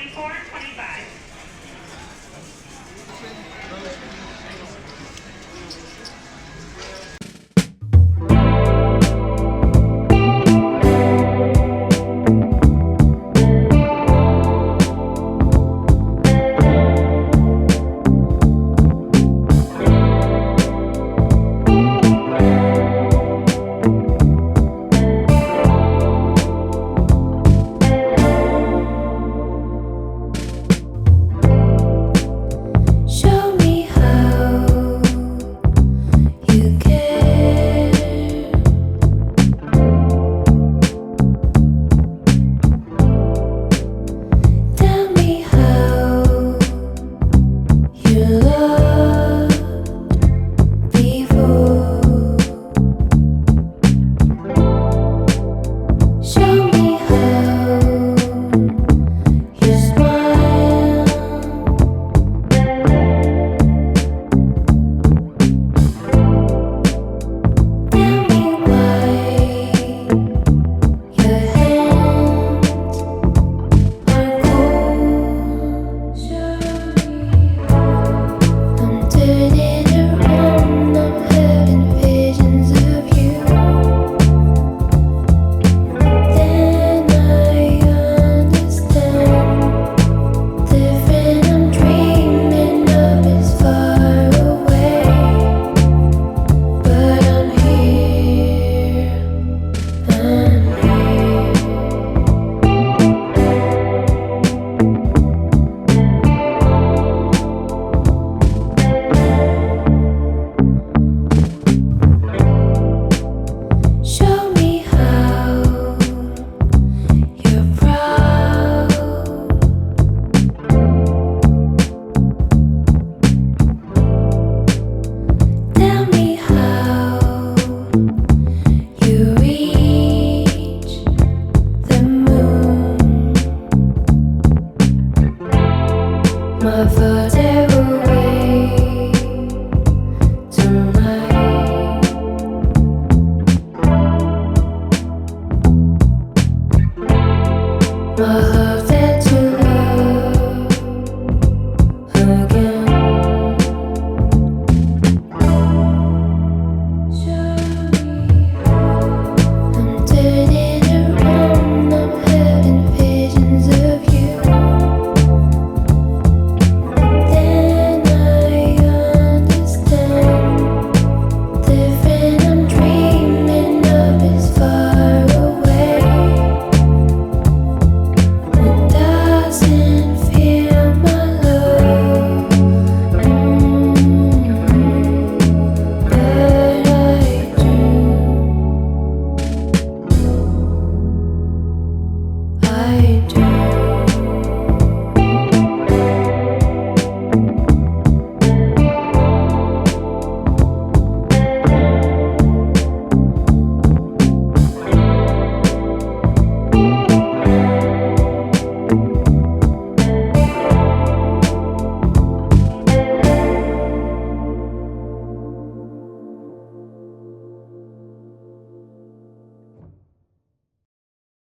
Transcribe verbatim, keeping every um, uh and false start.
twenty-four twenty-five. Show me how you care. Tell me how you loved before. Show me how you smile. Tell me why your hands are cold. Show me. I'm turning around. I'm having visions of you. Then I understand. Different I'm dreaming of is far away. But I'm here, I'm here. Show me how you're proud. Tell me how you reach the moon. My further away tonight. My heart